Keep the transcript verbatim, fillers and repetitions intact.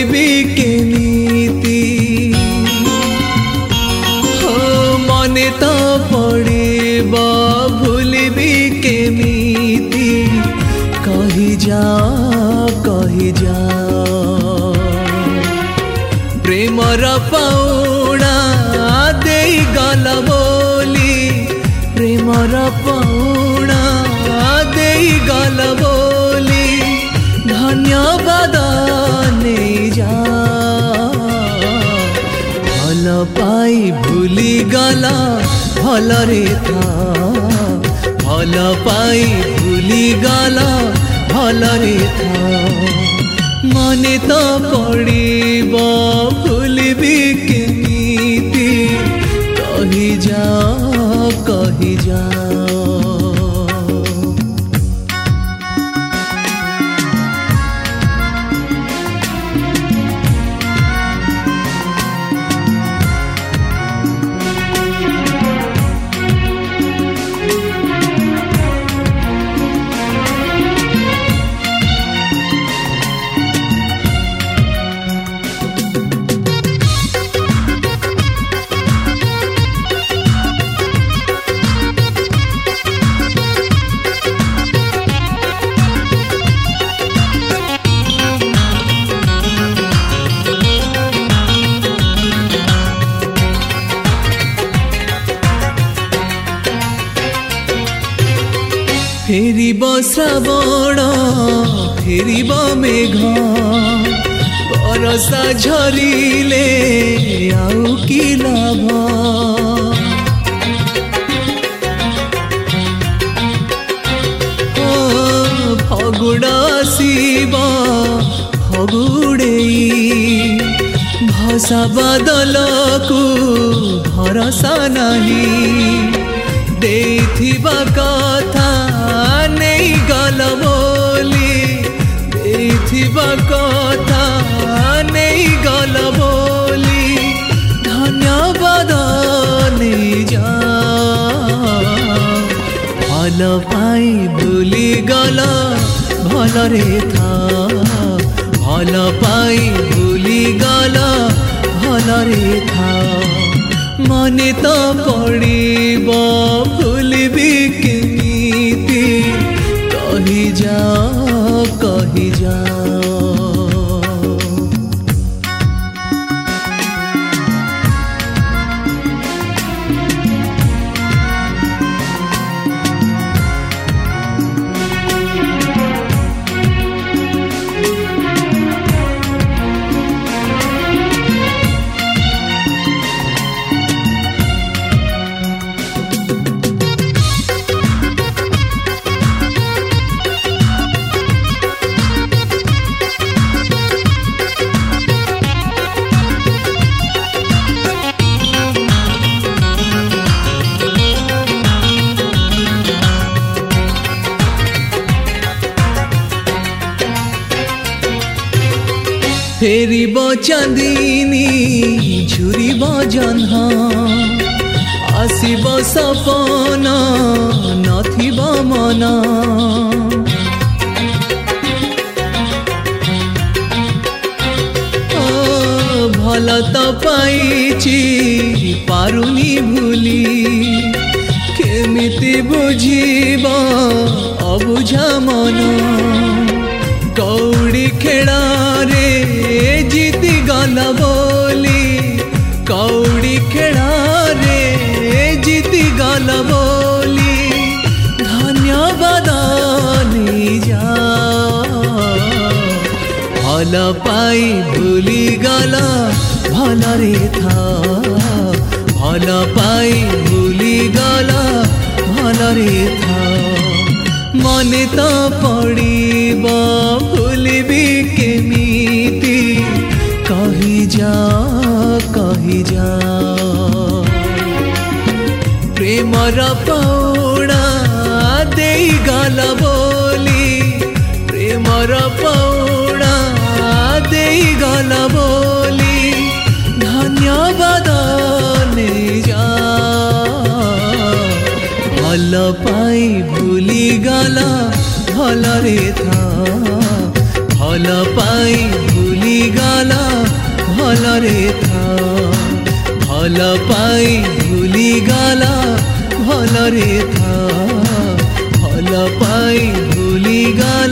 भूलिबी केमिति हो मने तो पड़िब भूलिबी केमिति कहि जा कहि जा प्रेमर पाउणा देई गल बोली प्रेमर पाउणा देई गल बोली धन्यवाद नहीं जा भल पाई भूली गला भल रे था भल पाई भूली गला भल रे था मने तो पड़िब भूलिबी केमिति कहि जा कहि जा फेरिब श्रावण फेरिब मेघ बरसा झरिले आउ कि लाभ फगुण आसिब फगुड़ेई भसा बादल को भरसा नहीं देथिबा कथा नहीं गल बोली देथिबा कथा नहीं गल बोली धन्यवाद नहीं जा भल पाई भूली गल भल रे था भल पाई भूली गल भल रे था मने तो पड़िब भूलिबी केमिति कहि जा कहि जा फेरिब चांदिनी झुरिब जह्न आसिब सपन नथिब मन भल तो पाइछि पारुनी भूली केमिति बुझिब अबुझा मन कौड़ी खेड़ा रे जीति गल बोली कौड़ी खेड़ा रे जीति गल बोली धन्यवाद नहीं जा भल पाई भूली गल भल रे था भल पाई भूली गल भल रे था मने तो पड़िब भूलिबी केमिति कहि जा कहि जा प्रेमर पाउणा देई गल बोली प्रेमर पाउणा देई गल बोली धन्यवाद नहीं जा भल पाई भूली गला भल रे था भल पाई भूली गला भलरे था भल पाई भूली गला भलरे था भल पाई भूली गला